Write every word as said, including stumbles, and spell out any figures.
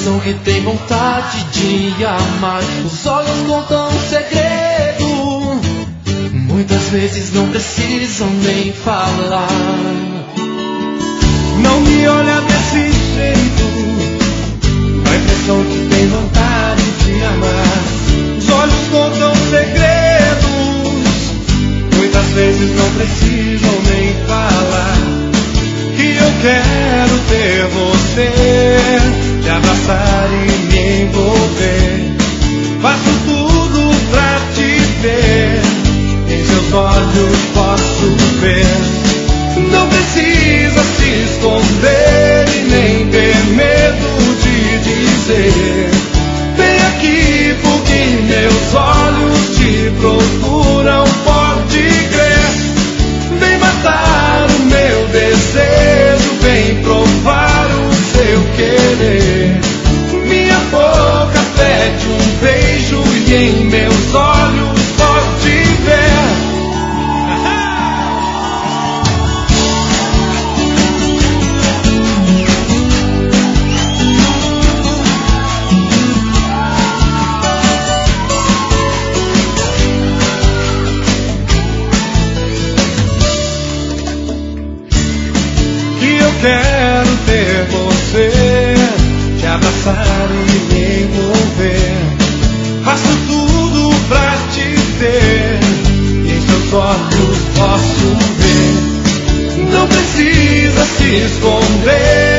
expressão que tem vontade de amar. Os olhos contam um segredo, muitas vezes não precisam nem falar. Não me olha desse jeito, dá a impressão que tem vontade de amar. Os olhos contam segredos, muitas vezes não precisam nem falar. Que eu quero ter você, te abraçar e me envolver. Faço tudo pra te ver, em seus olhos posso ver. Não precisa se esconder e nem ter medo de dizer: vem aqui porque meus olhos te procuram, pode crer. Vem matar o meu desejo, vem provar o seu querer. Minha boca pede um beijo e em meus olhos pode ver. Quero ter você, te abraçar e me envolver. Faço tudo pra te ter, e em seus olhos posso ver. Não precisa se esconder